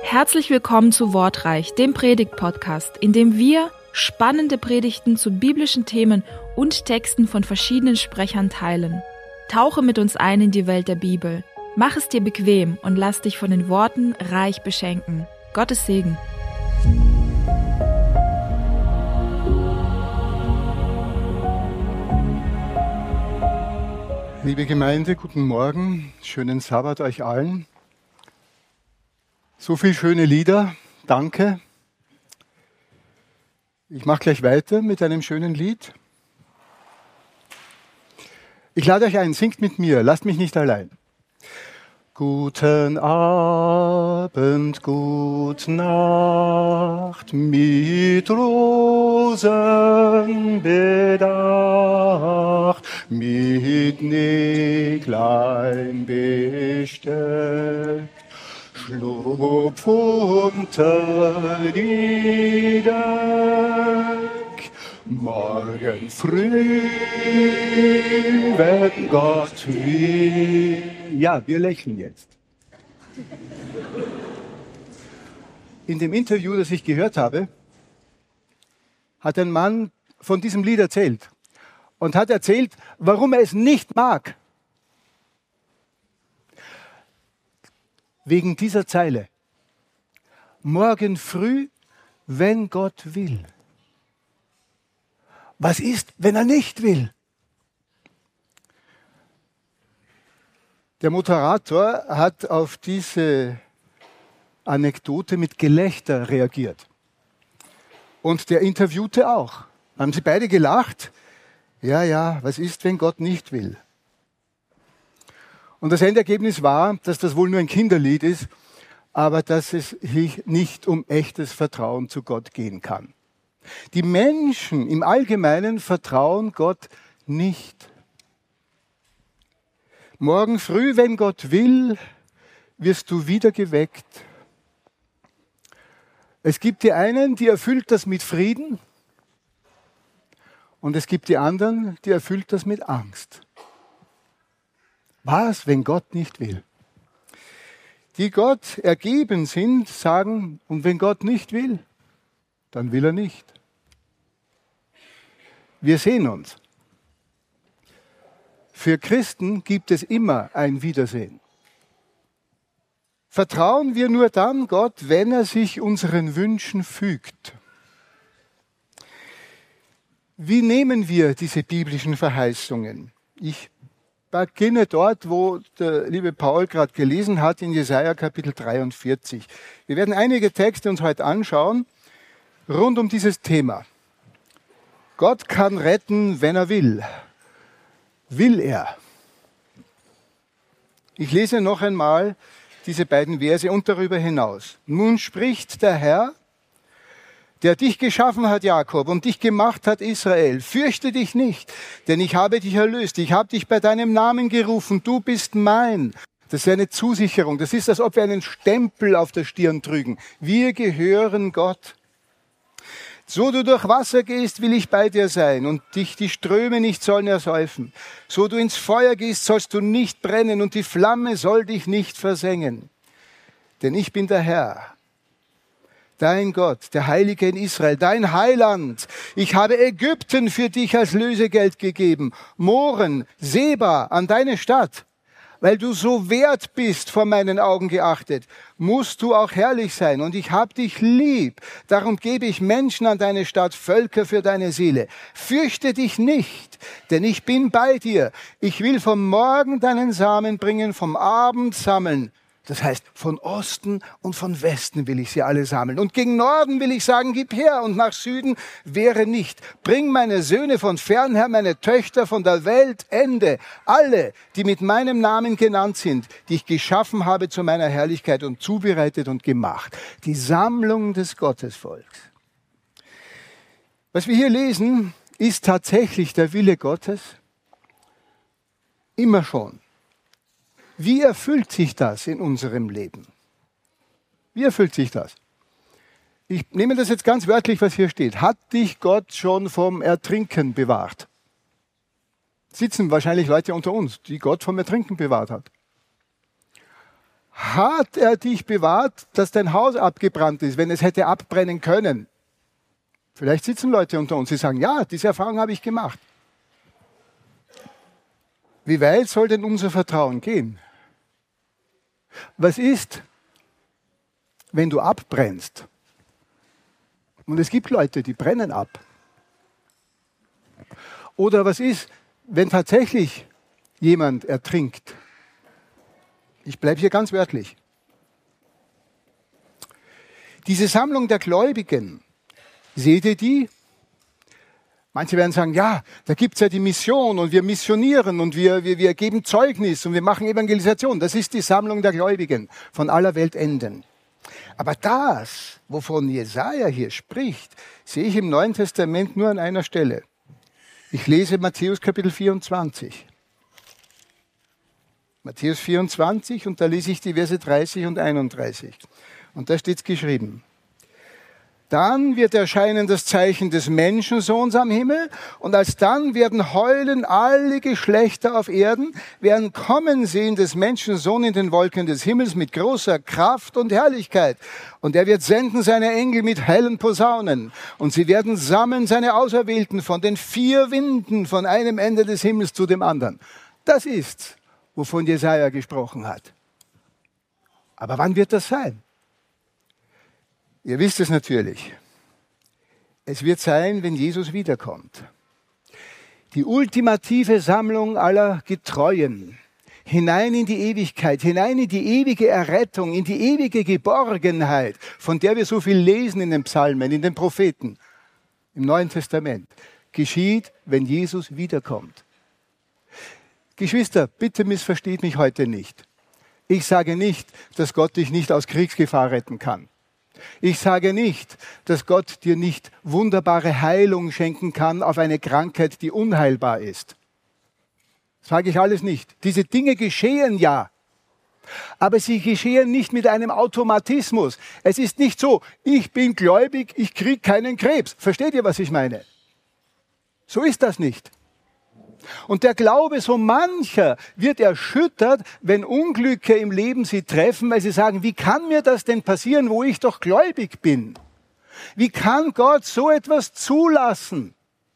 Herzlich willkommen zu Wortreich, dem Predigt-Podcast, in dem wir spannende Predigten zu biblischen Themen und Texten von verschiedenen Sprechern teilen. Tauche mit uns ein in die Welt der Bibel. Mach es dir bequem und lass dich von den Worten reich beschenken. Gottes Segen. Liebe Gemeinde, guten Morgen, schönen Sabbat euch allen. So viele schöne Lieder, danke. Ich mache gleich weiter mit einem schönen Lied. Ich lade euch ein, singt mit mir, lasst mich nicht allein. Guten Abend, gute Nacht, mit Rosen bedacht, mit Näglein besteckt, schlupf unter die Deck. Morgen früh, wenn Gott will. Ja, wir lächeln jetzt. In dem Interview, das ich gehört habe, hat ein Mann von diesem Lied erzählt und hat erzählt, warum er es nicht mag. Wegen dieser Zeile. Morgen früh, wenn Gott will. Was ist, wenn er nicht will? Der Moderator hat auf diese Anekdote mit Gelächter reagiert. Und der Interviewte auch. Haben sie beide gelacht? Ja, was ist, wenn Gott nicht will? Und das Endergebnis war, dass das wohl nur ein Kinderlied ist, aber dass es nicht um echtes Vertrauen zu Gott gehen kann. Die Menschen im Allgemeinen vertrauen Gott nicht. Morgen früh, wenn Gott will, wirst du wieder geweckt. Es gibt die einen, die erfüllt das mit Frieden, und es gibt die anderen, die erfüllt das mit Angst. Was, wenn Gott nicht will? Die Gott ergeben sind, sagen, und wenn Gott nicht will, dann will er nicht. Wir sehen uns. Für Christen gibt es immer ein Wiedersehen. Vertrauen wir nur dann Gott, wenn er sich unseren Wünschen fügt. Wie nehmen wir diese biblischen Verheißungen? Ich beginne dort, wo der liebe Paul gerade gelesen hat, in Jesaja Kapitel 43. Wir werden einige Texte uns heute anschauen, rund um dieses Thema. Gott kann retten, wenn er will. Will er? Ich lese noch einmal diese beiden Verse und darüber hinaus. Nun spricht der Herr, der dich geschaffen hat, Jakob, und dich gemacht hat, Israel. Fürchte dich nicht, denn ich habe dich erlöst. Ich habe dich bei deinem Namen gerufen. Du bist mein. Das ist eine Zusicherung. Das ist, als ob wir einen Stempel auf der Stirn trügen. Wir gehören Gott. So du durch Wasser gehst, will ich bei dir sein und dich die Ströme nicht sollen ersäufen. So du ins Feuer gehst, sollst du nicht brennen und die Flamme soll dich nicht versengen. Denn ich bin der Herr, dein Gott, der Heilige in Israel, dein Heiland. Ich habe Ägypten für dich als Lösegeld gegeben, Moren, Seba an deine Stadt. Weil du so wert bist, vor meinen Augen geachtet, musst du auch herrlich sein. Und ich hab dich lieb. Darum gebe ich Menschen an deine Stadt, Völker für deine Seele. Fürchte dich nicht, denn ich bin bei dir. Ich will vom Morgen deinen Samen bringen, vom Abend sammeln. Das heißt, von Osten und von Westen will ich sie alle sammeln. Und gegen Norden will ich sagen, gib her, und nach Süden wehre nicht. Bring meine Söhne von fernher, meine Töchter von der Weltende. Alle, die mit meinem Namen genannt sind, die ich geschaffen habe zu meiner Herrlichkeit und zubereitet und gemacht. Die Sammlung des Gottesvolks. Was wir hier lesen, ist tatsächlich der Wille Gottes. Immer schon. Wie erfüllt sich das in unserem Leben? Wie erfüllt sich das? Ich nehme das jetzt ganz wörtlich, was hier steht. Hat dich Gott schon vom Ertrinken bewahrt? Sitzen wahrscheinlich Leute unter uns, die Gott vom Ertrinken bewahrt hat. Hat er dich bewahrt, dass dein Haus abgebrannt ist, wenn es hätte abbrennen können? Vielleicht sitzen Leute unter uns, die sagen, ja, diese Erfahrung habe ich gemacht. Wie weit soll denn unser Vertrauen gehen? Was ist, wenn du abbrennst? Und es gibt Leute, die brennen ab. Oder was ist, wenn tatsächlich jemand ertrinkt? Ich bleibe hier ganz wörtlich. Diese Sammlung der Gläubigen, seht ihr die? Manche werden sagen, ja, da gibt es ja die Mission und wir missionieren und wir geben Zeugnis und wir machen Evangelisation. Das ist die Sammlung der Gläubigen von aller Welt enden. Aber das, wovon Jesaja hier spricht, sehe ich im Neuen Testament nur an einer Stelle. Ich lese Matthäus Kapitel 24. Matthäus 24 und da lese ich die Verse 30 und 31. Und da steht geschrieben. Dann wird erscheinen das Zeichen des Menschensohns am Himmel und alsdann werden heulen alle Geschlechter auf Erden, werden kommen sehen des Menschensohn in den Wolken des Himmels mit großer Kraft und Herrlichkeit. Und er wird senden seine Engel mit hellen Posaunen und sie werden sammeln seine Auserwählten von den 4 Winden von einem Ende des Himmels zu dem anderen. Das ist, wovon Jesaja gesprochen hat. Aber wann wird das sein? Ihr wisst es natürlich. Es wird sein, wenn Jesus wiederkommt. Die ultimative Sammlung aller Getreuen hinein in die Ewigkeit, hinein in die ewige Errettung, in die ewige Geborgenheit, von der wir so viel lesen in den Psalmen, in den Propheten, im Neuen Testament, geschieht, wenn Jesus wiederkommt. Geschwister, bitte missversteht mich heute nicht. Ich sage nicht, dass Gott dich nicht aus Kriegsgefahr retten kann. Ich sage nicht, dass Gott dir nicht wunderbare Heilung schenken kann auf eine Krankheit, die unheilbar ist. Das sage ich alles nicht. Diese Dinge geschehen ja. Aber sie geschehen nicht mit einem Automatismus. Es ist nicht so, ich bin gläubig, ich kriege keinen Krebs. Versteht ihr, was ich meine? So ist das nicht. Und der Glaube so mancher wird erschüttert, wenn Unglücke im Leben sie treffen, weil sie sagen, wie kann mir das denn passieren, wo ich doch gläubig bin? Wie kann Gott so etwas zulassen?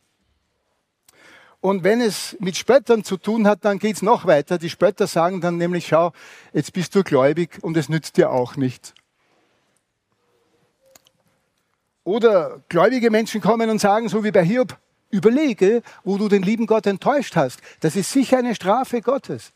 Und wenn es mit Spöttern zu tun hat, dann geht es noch weiter. Die Spötter sagen dann nämlich, schau, jetzt bist du gläubig und es nützt dir auch nichts. Oder gläubige Menschen kommen und sagen, so wie bei Hiob, überlege, wo du den lieben Gott enttäuscht hast. Das ist sicher eine Strafe Gottes.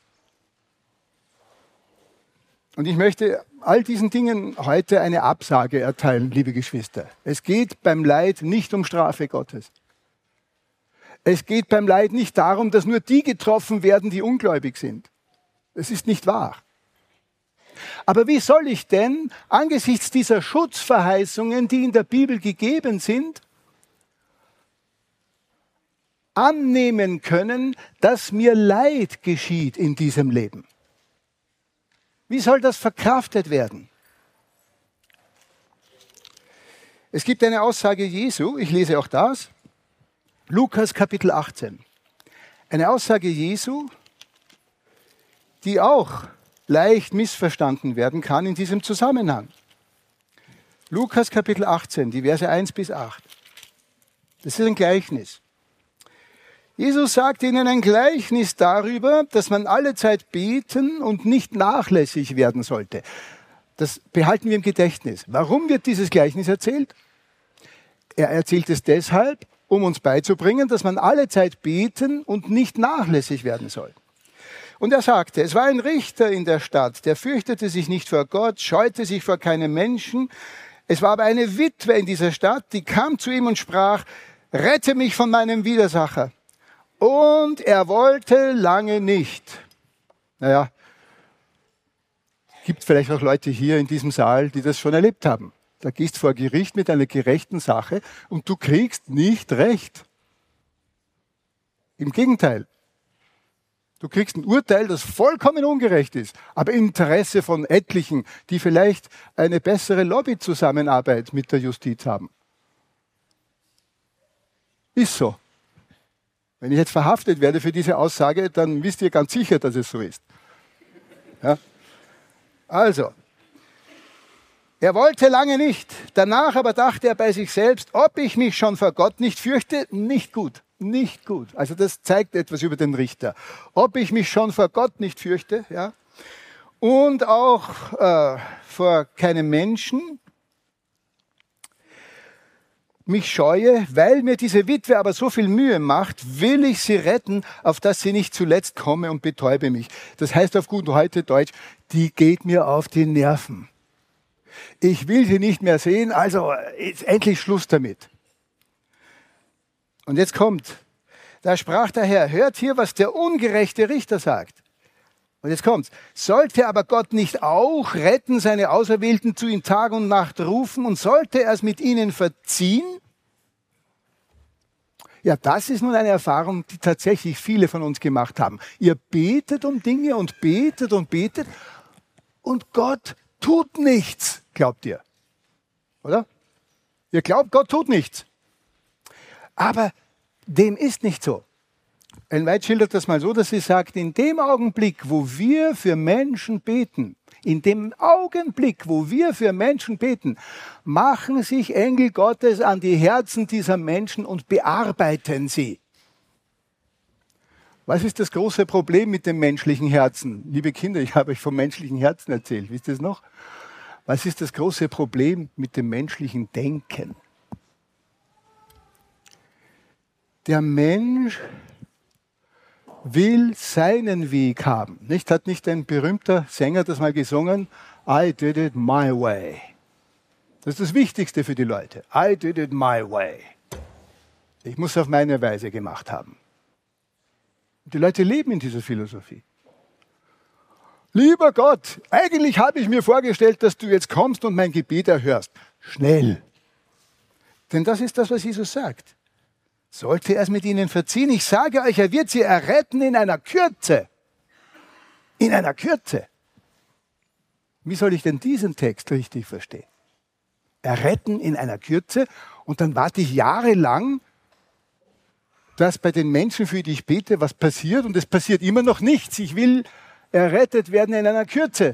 Und ich möchte all diesen Dingen heute eine Absage erteilen, liebe Geschwister. Es geht beim Leid nicht um Strafe Gottes. Es geht beim Leid nicht darum, dass nur die getroffen werden, die ungläubig sind. Das ist nicht wahr. Aber wie soll ich denn angesichts dieser Schutzverheißungen, die in der Bibel gegeben sind, annehmen können, dass mir Leid geschieht in diesem Leben? Wie soll das verkraftet werden? Es gibt eine Aussage Jesu, ich lese auch das, Lukas Kapitel 18. Eine Aussage Jesu, die auch leicht missverstanden werden kann in diesem Zusammenhang. Lukas Kapitel 18, die Verse 1 bis 8. Das ist ein Gleichnis. Jesus sagt ihnen ein Gleichnis darüber, dass man alle Zeit beten und nicht nachlässig werden sollte. Das behalten wir im Gedächtnis. Warum wird dieses Gleichnis erzählt? Er erzählt es deshalb, um uns beizubringen, dass man alle Zeit beten und nicht nachlässig werden soll. Und er sagte, es war ein Richter in der Stadt, der fürchtete sich nicht vor Gott, scheute sich vor keinem Menschen. Es war aber eine Witwe in dieser Stadt, die kam zu ihm und sprach, rette mich von meinem Widersacher. Und er wollte lange nicht. Naja, gibt vielleicht auch Leute hier in diesem Saal, die das schon erlebt haben. Da gehst du vor Gericht mit einer gerechten Sache und du kriegst nicht recht. Im Gegenteil. Du kriegst ein Urteil, das vollkommen ungerecht ist, aber im Interesse von etlichen, die vielleicht eine bessere Lobbyzusammenarbeit mit der Justiz haben. Ist so. Wenn ich jetzt verhaftet werde für diese Aussage, dann wisst ihr ganz sicher, dass es so ist. Ja? Also, er wollte lange nicht. Danach aber dachte er bei sich selbst, ob ich mich schon vor Gott nicht fürchte, nicht gut. Nicht gut. Also das zeigt etwas über den Richter. Ob ich mich schon vor Gott nicht fürchte, ja, und auch vor keinem Menschen mich scheue, weil mir diese Witwe aber so viel Mühe macht, will ich sie retten, auf dass sie nicht zuletzt komme und betäube mich. Das heißt auf gut heute Deutsch, die geht mir auf die Nerven. Ich will sie nicht mehr sehen, also ist endlich Schluss damit. Und jetzt kommt, da sprach der Herr, hört hier, was der ungerechte Richter sagt. Und jetzt kommt's. Sollte aber Gott nicht auch retten, seine Auserwählten zu ihm Tag und Nacht rufen, und sollte er es mit ihnen verziehen? Ja, das ist nun eine Erfahrung, die tatsächlich viele von uns gemacht haben. Ihr betet um Dinge und betet und Gott tut nichts, glaubt ihr. Oder? Ihr glaubt, Gott tut nichts. Aber dem ist nicht so. Ellen White schildert das mal so, dass sie sagt, in dem Augenblick, wo wir für Menschen beten, machen sich Engel Gottes an die Herzen dieser Menschen und bearbeiten sie. Was ist das große Problem mit dem menschlichen Herzen? Liebe Kinder, ich habe euch vom menschlichen Herzen erzählt. Wisst ihr es noch? Was ist das große Problem mit dem menschlichen Denken? Der Mensch will seinen Weg haben. Nicht? Hat nicht ein berühmter Sänger das mal gesungen? I did it my way. Das ist das Wichtigste für die Leute. I did it my way. Ich muss es auf meine Weise gemacht haben. Und die Leute leben in dieser Philosophie. Lieber Gott, eigentlich habe ich mir vorgestellt, dass du jetzt kommst und mein Gebet erhörst. Schnell. Denn das ist das, was Jesus sagt. Sollte er es mit ihnen verziehen? Ich sage euch, er wird sie erretten in einer Kürze. In einer Kürze. Wie soll ich denn diesen Text richtig verstehen? Erretten in einer Kürze, und dann warte ich jahrelang, dass bei den Menschen, für die ich bete, was passiert, und es passiert immer noch nichts. Ich will errettet werden in einer Kürze.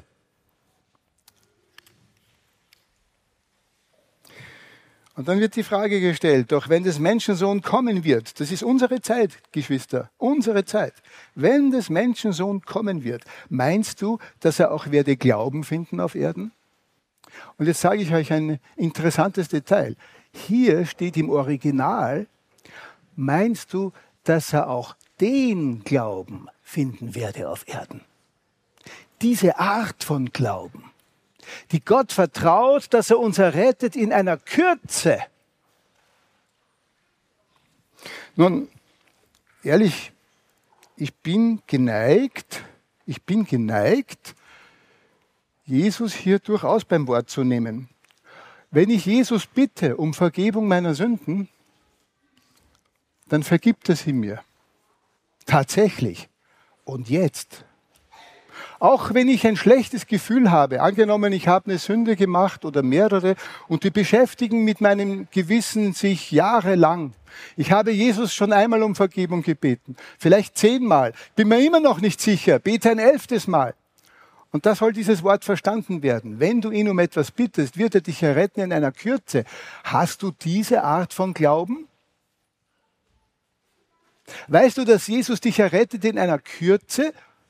Und dann wird die Frage gestellt, doch wenn des Menschensohn kommen wird, das ist unsere Zeit, Geschwister, unsere Zeit. Wenn des Menschensohn kommen wird, meinst du, dass er auch werde Glauben finden auf Erden? Und jetzt sage ich euch ein interessantes Detail. Hier steht im Original, meinst du, dass er auch den Glauben finden werde auf Erden? Diese Art von Glauben, die Gott vertraut, dass er uns errettet in einer Kürze. Nun, ehrlich, ich bin geneigt, Jesus hier durchaus beim Wort zu nehmen. Wenn ich Jesus bitte um Vergebung meiner Sünden, dann vergibt er sie mir. Tatsächlich. Und jetzt. Auch wenn ich ein schlechtes Gefühl habe, angenommen, ich habe eine Sünde gemacht oder mehrere und die beschäftigen mit meinem Gewissen sich jahrelang. Ich habe Jesus schon einmal um Vergebung gebeten, vielleicht 10-mal, bin mir immer noch nicht sicher, bete ein 11. Mal. Und da soll dieses Wort verstanden werden. Wenn du ihn um etwas bittest, wird er dich erretten in einer Kürze. Hast du diese Art von Glauben? Weißt du, dass Jesus dich errettet in einer Kürze?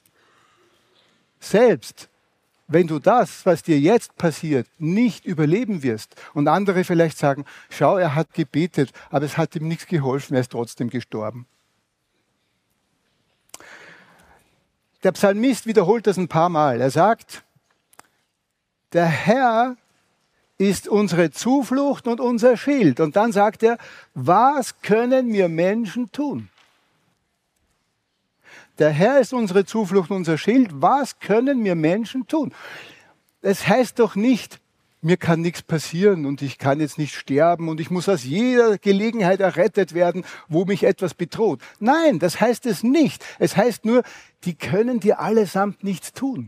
Selbst wenn du das, was dir jetzt passiert, nicht überleben wirst und andere vielleicht sagen, schau, er hat gebetet, aber es hat ihm nichts geholfen, er ist trotzdem gestorben. Der Psalmist wiederholt das ein paar Mal. Er sagt, der Herr ist unsere Zuflucht und unser Schild. Und dann sagt er, was können wir Menschen tun? Der Herr ist unsere Zuflucht, unser Schild. Was können wir Menschen tun? Es heißt doch nicht, mir kann nichts passieren und ich kann jetzt nicht sterben und ich muss aus jeder Gelegenheit errettet werden, wo mich etwas bedroht. Nein, das heißt es nicht. Es heißt nur, die können dir allesamt nichts tun.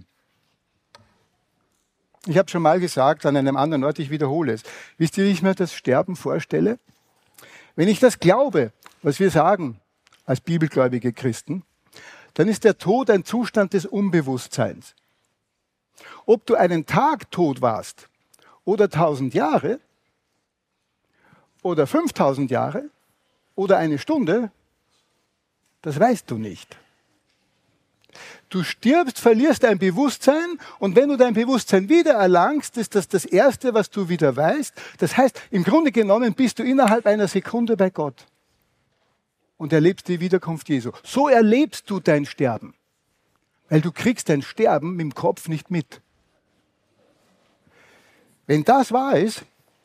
Ich habe schon mal gesagt an einem anderen Ort, ich wiederhole es. Wisst ihr, wie ich mir das Sterben vorstelle? Wenn ich das glaube, was wir sagen als bibelgläubige Christen, dann ist der Tod ein Zustand des Unbewusstseins. Ob du einen Tag tot warst oder 1000 Jahre oder 5000 Jahre oder eine Stunde, das weißt du nicht. Du stirbst, verlierst dein Bewusstsein und wenn du dein Bewusstsein wieder erlangst, ist das das Erste, was du wieder weißt. Das heißt, im Grunde genommen bist du innerhalb einer Sekunde bei Gott und erlebst die Wiederkunft Jesu. So erlebst du dein Sterben, weil du kriegst dein Sterben mit dem Kopf nicht mit. Wenn das wahr ist,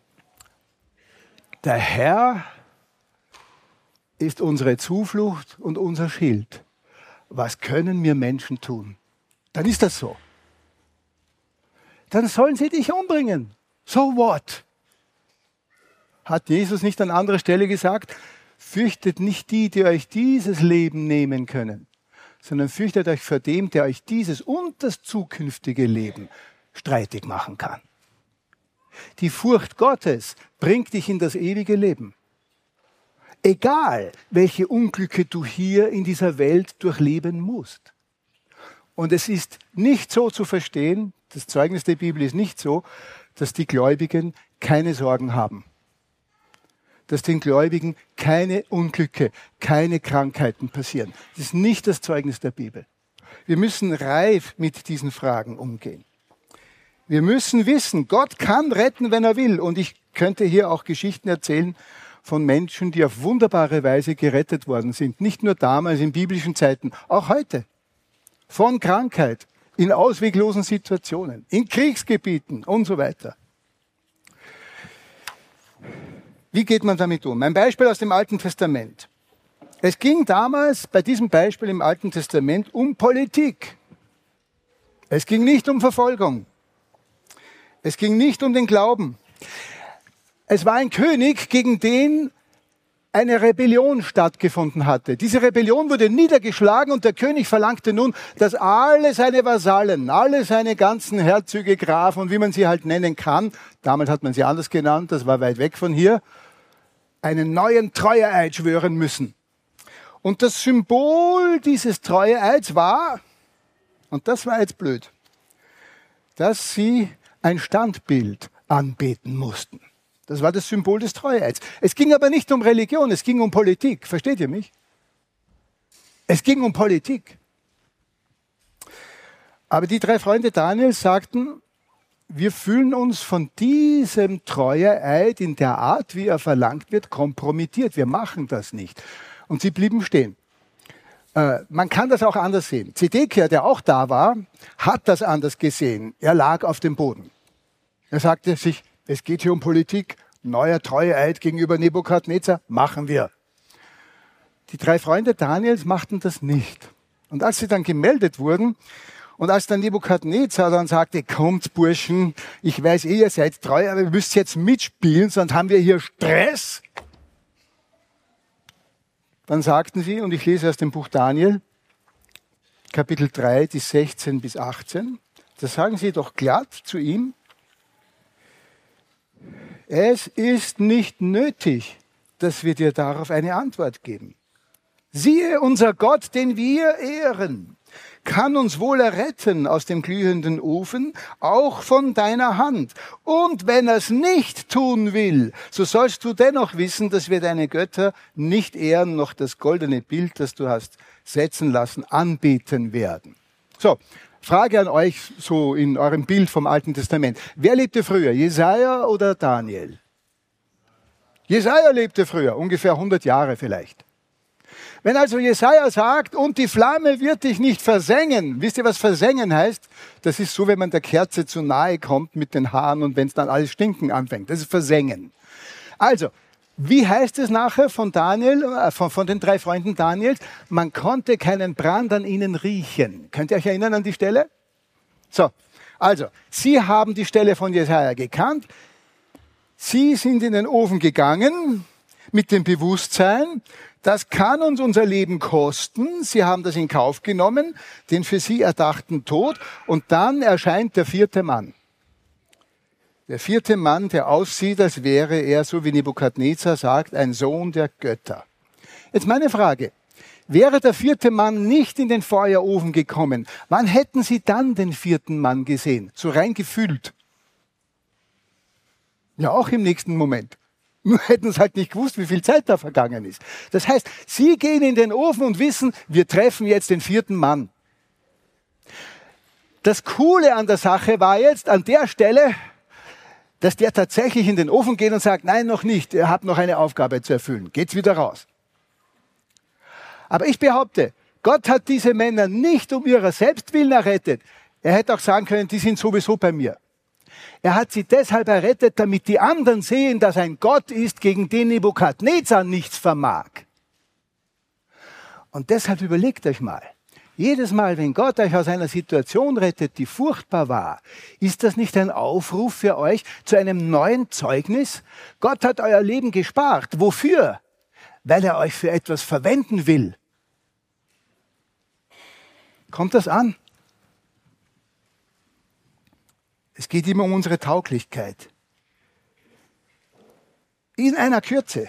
der Herr ist unsere Zuflucht und unser Schild. Was können wir Menschen tun? Dann ist das so. Dann sollen sie dich umbringen. So what? Hat Jesus nicht an anderer Stelle gesagt, fürchtet nicht die, die euch dieses Leben nehmen können, sondern fürchtet euch vor dem, der euch dieses und das zukünftige Leben streitig machen kann. Die Furcht Gottes bringt dich in das ewige Leben. Egal, welche Unglücke du hier in dieser Welt durchleben musst. Und es ist nicht so zu verstehen, das Zeugnis der Bibel ist nicht so, dass die Gläubigen keine Sorgen haben. Dass den Gläubigen keine Unglücke, keine Krankheiten passieren. Das ist nicht das Zeugnis der Bibel. Wir müssen reif mit diesen Fragen umgehen. Wir müssen wissen, Gott kann retten, wenn er will. Und ich könnte hier auch Geschichten erzählen von Menschen, die auf wunderbare Weise gerettet worden sind. Nicht nur damals in biblischen Zeiten, auch heute. Von Krankheit, in ausweglosen Situationen, in Kriegsgebieten und so weiter. Wie geht man damit um? Ein Beispiel aus dem Alten Testament. Es ging damals bei diesem Beispiel im Alten Testament um Politik. Es ging nicht um Verfolgung. Es ging nicht um den Glauben. Es war ein König, gegen den eine Rebellion stattgefunden hatte. Diese Rebellion wurde niedergeschlagen und der König verlangte nun, dass alle seine Vasallen, alle seine ganzen Herzöge, Grafen und wie man sie halt nennen kann, damals hat man sie anders genannt, das war weit weg von hier, einen neuen Treueeid schwören müssen. Und das Symbol dieses Treueeids war, und das war jetzt blöd, dass sie ein Standbild anbeten mussten. Das war das Symbol des Treueeids. Es ging aber nicht um Religion, es ging um Politik. Versteht ihr mich? Es ging um Politik. Aber die 3 Freunde Daniels sagten, wir fühlen uns von diesem Treueeid in der Art, wie er verlangt wird, kompromittiert. Wir machen das nicht. Und sie blieben stehen. Man kann das auch anders sehen. Zedekia, der auch da war, hat das anders gesehen. Er lag auf dem Boden. Er sagte sich, es geht hier um Politik, neuer Treueeid gegenüber Nebukadnezar, machen wir. Die 3 Freunde Daniels machten das nicht. Und als sie dann gemeldet wurden und als dann Nebukadnezar dann sagte, kommt Burschen, ich weiß ihr seid treu, aber ihr müsst jetzt mitspielen, sonst haben wir hier Stress. Dann sagten sie, und ich lese aus dem Buch Daniel, Kapitel 3, die 16 bis 18, da sagen sie doch glatt zu ihm, es ist nicht nötig, dass wir dir darauf eine Antwort geben. Siehe, unser Gott, den wir ehren, kann uns wohl erretten aus dem glühenden Ofen, auch von deiner Hand. Und wenn er es nicht tun will, so sollst du dennoch wissen, dass wir deine Götter nicht ehren, noch das goldene Bild, das du hast setzen lassen, anbeten werden. So, Frage an euch, so in eurem Bild vom Alten Testament. Wer lebte früher, Jesaja oder Daniel? Jesaja lebte früher, ungefähr 100 Jahre vielleicht. Wenn also Jesaja sagt, und die Flamme wird dich nicht versengen, wisst ihr, was versengen heißt? Das ist so, wenn man der Kerze zu nahe kommt mit den Haaren und wenn es dann alles stinken anfängt. Das ist versengen. Also, wie heißt es nachher von Daniel, von den 3 Freunden Daniels? Man konnte keinen Brand an ihnen riechen. Könnt ihr euch erinnern an die Stelle? So, also, sie haben die Stelle von Jesaja gekannt. Sie sind in den Ofen gegangen mit dem Bewusstsein, das kann uns unser Leben kosten. Sie haben das in Kauf genommen, den für sie erdachten Tod. Und dann erscheint der 4. Mann. Der 4. Mann, der aussieht, als wäre er, so wie Nebukadnezar sagt, ein Sohn der Götter. Jetzt meine Frage. Wäre der 4. Mann nicht in den Feuerofen gekommen, wann hätten sie dann den 4. Mann gesehen? So rein gefühlt. Ja, auch im nächsten Moment. Nur hätten sie halt nicht gewusst, wie viel Zeit da vergangen ist. Das heißt, sie gehen in den Ofen und wissen, wir treffen jetzt den 4. Mann. Das Coole an der Sache war jetzt an der Stelle, dass der tatsächlich in den Ofen geht und sagt, nein, noch nicht, ihr habt noch eine Aufgabe zu erfüllen. Geht's wieder raus. Aber ich behaupte, Gott hat diese Männer nicht um ihrer Selbstwillen errettet. Er hätte auch sagen können, die sind sowieso bei mir. Er hat sie deshalb errettet, damit die anderen sehen, dass ein Gott ist, gegen den Nebukadnezar nichts vermag. Und deshalb überlegt euch mal, jedes Mal, wenn Gott euch aus einer Situation rettet, die furchtbar war, ist das nicht ein Aufruf für euch zu einem neuen Zeugnis? Gott hat euer Leben gespart. Wofür? Weil er euch für etwas verwenden will. Kommt das an? Es geht immer um unsere Tauglichkeit. In einer Kürze.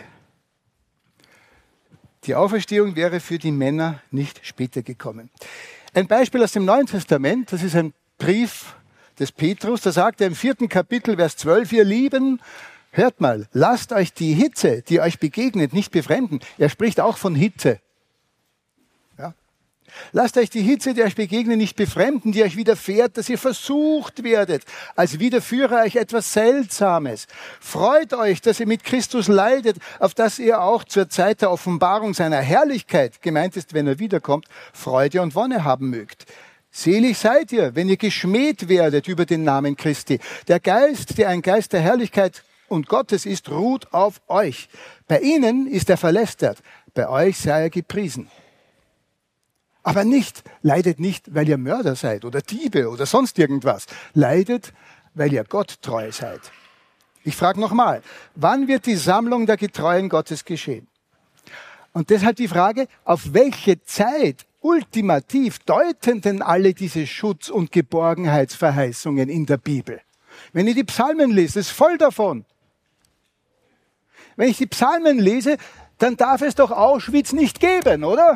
Die Auferstehung wäre für die Männer nicht später gekommen. Ein Beispiel aus dem Neuen Testament, das ist ein Brief des Petrus, da sagt er im 4. Kapitel, Vers 12, ihr Lieben, hört mal, lasst euch die Hitze, die euch begegnet, nicht befremden. Er spricht auch von Hitze. Ja? Lasst euch die Hitze, die euch begegnet, nicht befremden, die euch widerfährt, dass ihr versucht werdet, als widerführe euch etwas Seltsames. Freut euch, dass ihr mit Christus leidet, auf dass ihr auch zur Zeit der Offenbarung seiner Herrlichkeit, gemeint ist, wenn er wiederkommt, Freude und Wonne haben mögt. Selig seid ihr, wenn ihr geschmäht werdet über den Namen Christi. Der Geist, der ein Geist der Herrlichkeit und Gottes ist, ruht auf euch. Bei ihnen ist er verlästert, bei euch sei er gepriesen. Aber leidet nicht, weil ihr Mörder seid oder Diebe oder sonst irgendwas. Leidet, weil ihr Gott treu seid. Ich frage nochmal, wann wird die Sammlung der Getreuen Gottes geschehen? Und deshalb die Frage, auf welche Zeit ultimativ deuten denn alle diese Schutz- und Geborgenheitsverheißungen in der Bibel? Wenn ihr die Psalmen lest, ist voll davon. Wenn ich die Psalmen lese, dann darf es doch Auschwitz nicht geben, oder?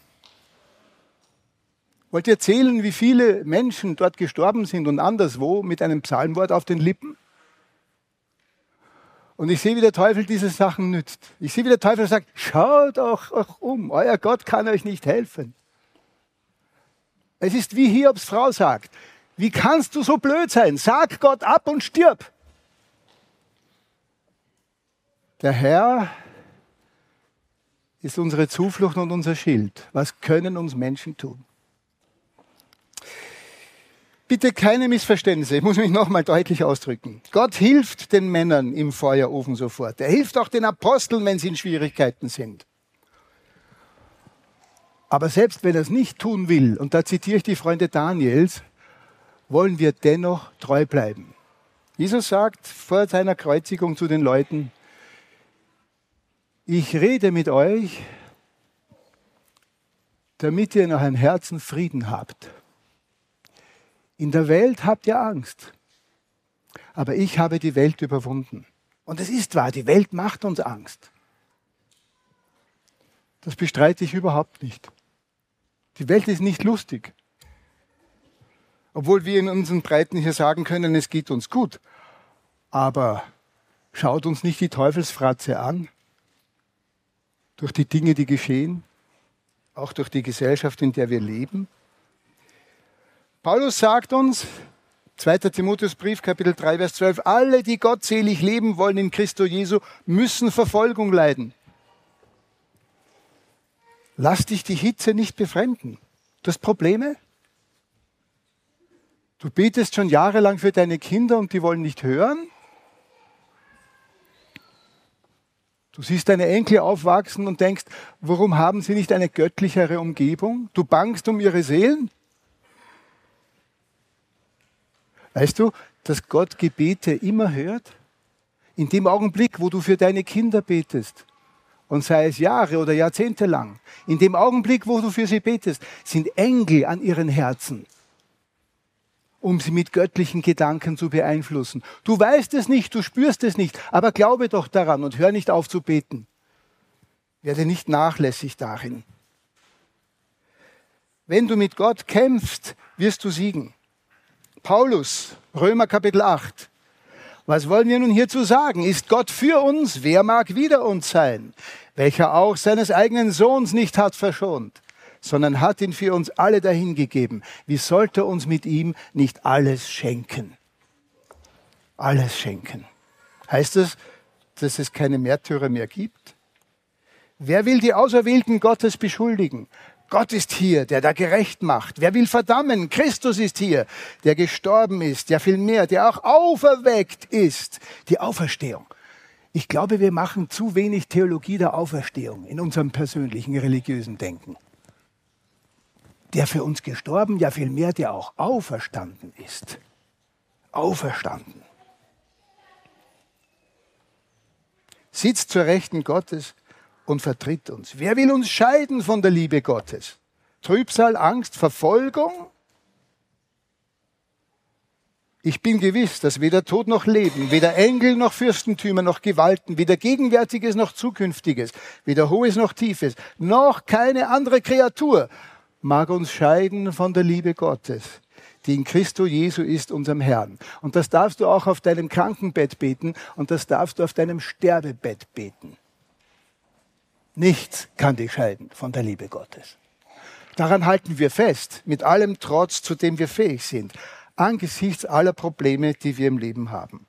Wollt ihr erzählen, wie viele Menschen dort gestorben sind und anderswo mit einem Psalmwort auf den Lippen? Und ich sehe, wie der Teufel diese Sachen nützt. Ich sehe, wie der Teufel sagt, schaut euch um, euer Gott kann euch nicht helfen. Es ist wie Hiobs Frau sagt, wie kannst du so blöd sein? Sag Gott ab und stirb. Der Herr ist unsere Zuflucht und unser Schild. Was können uns Menschen tun? Bitte keine Missverständnisse, ich muss mich nochmal deutlich ausdrücken. Gott hilft den Männern im Feuerofen sofort. Er hilft auch den Aposteln, wenn sie in Schwierigkeiten sind. Aber selbst wenn er es nicht tun will, und da zitiere ich die Freunde Daniels, wollen wir dennoch treu bleiben. Jesus sagt vor seiner Kreuzigung zu den Leuten, ich rede mit euch, damit ihr in eurem Herzen Frieden habt. In der Welt habt ihr Angst, aber ich habe die Welt überwunden. Und es ist wahr, die Welt macht uns Angst. Das bestreite ich überhaupt nicht. Die Welt ist nicht lustig. Obwohl wir in unseren Breiten hier sagen können, es geht uns gut. Aber schaut uns nicht die Teufelsfratze an, durch die Dinge, die geschehen, auch durch die Gesellschaft, in der wir leben. Paulus sagt uns, 2. Timotheusbrief, Kapitel 3, Vers 12, alle, die gottselig leben wollen in Christo Jesu, müssen Verfolgung leiden. Lass dich die Hitze nicht befremden. Du hast Probleme? Du betest schon jahrelang für deine Kinder und die wollen nicht hören? Du siehst deine Enkel aufwachsen und denkst, warum haben sie nicht eine göttlichere Umgebung? Du bangst um ihre Seelen? Weißt du, dass Gott Gebete immer hört? In dem Augenblick, wo du für deine Kinder betest, und sei es Jahre oder Jahrzehnte lang, in dem Augenblick, wo du für sie betest, sind Engel an ihren Herzen, um sie mit göttlichen Gedanken zu beeinflussen. Du weißt es nicht, du spürst es nicht, aber glaube doch daran und hör nicht auf zu beten. Werde nicht nachlässig darin. Wenn du mit Gott kämpfst, wirst du siegen. Paulus, Römer Kapitel 8. Was wollen wir nun hierzu sagen? Ist Gott für uns? Wer mag wider uns sein? Welcher auch seines eigenen Sohns nicht hat verschont, sondern hat ihn für uns alle dahingegeben. Wie sollte er uns mit ihm nicht alles schenken? Alles schenken. Heißt das, dass es keine Märtyrer mehr gibt? Wer will die Auserwählten Gottes beschuldigen? Gott ist hier, der da gerecht macht. Wer will verdammen? Christus ist hier, der gestorben ist, ja vielmehr, der auch auferweckt ist. Die Auferstehung. Ich glaube, wir machen zu wenig Theologie der Auferstehung in unserem persönlichen religiösen Denken. Der für uns gestorben, ja vielmehr, der auch auferstanden ist. Auferstanden. Sitzt zur Rechten Gottes und vertritt uns. Wer will uns scheiden von der Liebe Gottes? Trübsal, Angst, Verfolgung? Ich bin gewiss, dass weder Tod noch Leben, weder Engel noch Fürstentümer noch Gewalten, weder Gegenwärtiges noch Zukünftiges, weder Hohes noch Tiefes, noch keine andere Kreatur mag uns scheiden von der Liebe Gottes, die in Christo Jesu ist, unserem Herrn. Und das darfst du auch auf deinem Krankenbett beten und das darfst du auf deinem Sterbebett beten. Nichts kann dich scheiden von der Liebe Gottes. Daran halten wir fest, mit allem Trotz, zu dem wir fähig sind, angesichts aller Probleme, die wir im Leben haben.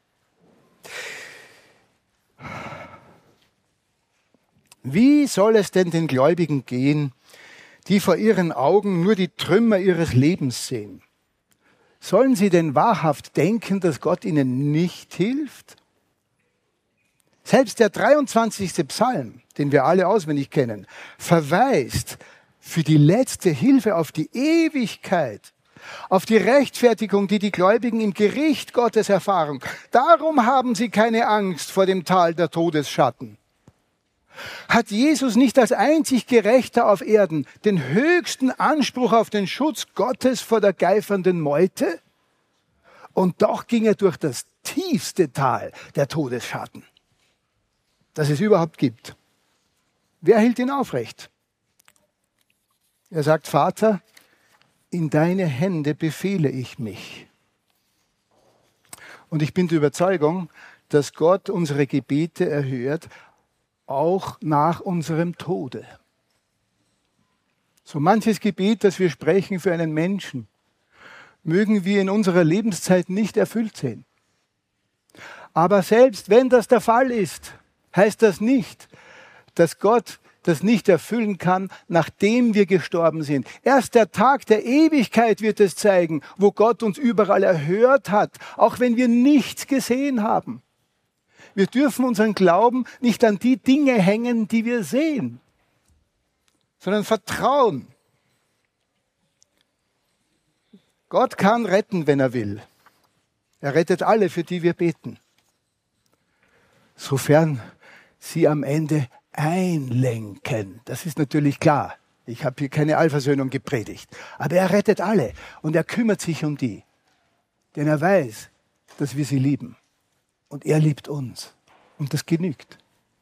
Wie soll es denn den Gläubigen gehen, die vor ihren Augen nur die Trümmer ihres Lebens sehen? Sollen sie denn wahrhaft denken, dass Gott ihnen nicht hilft? Selbst der 23. Psalm, den wir alle auswendig kennen, verweist für die letzte Hilfe auf die Ewigkeit, auf die Rechtfertigung, die die Gläubigen im Gericht Gottes erfahren. Darum haben sie keine Angst vor dem Tal der Todesschatten. Hat Jesus nicht als einzig Gerechter auf Erden den höchsten Anspruch auf den Schutz Gottes vor der geifernden Meute? Und doch ging er durch das tiefste Tal der Todesschatten, das es überhaupt gibt. Wer hält ihn aufrecht? Er sagt, Vater, in deine Hände befehle ich mich. Und ich bin der Überzeugung, dass Gott unsere Gebete erhört, auch nach unserem Tode. So manches Gebet, das wir sprechen für einen Menschen, mögen wir in unserer Lebenszeit nicht erfüllt sehen. Aber selbst wenn das der Fall ist, heißt das nicht, dass Gott das nicht erfüllen kann, nachdem wir gestorben sind. Erst der Tag der Ewigkeit wird es zeigen, wo Gott uns überall erhört hat, auch wenn wir nichts gesehen haben. Wir dürfen unseren Glauben nicht an die Dinge hängen, die wir sehen, sondern vertrauen. Gott kann retten, wenn er will. Er rettet alle, für die wir beten. Sofern sie am Ende einlenken. Das ist natürlich klar. Ich habe hier keine Allversöhnung gepredigt. Aber er rettet alle und er kümmert sich um die. Denn er weiß, dass wir sie lieben. Und er liebt uns. Und das genügt.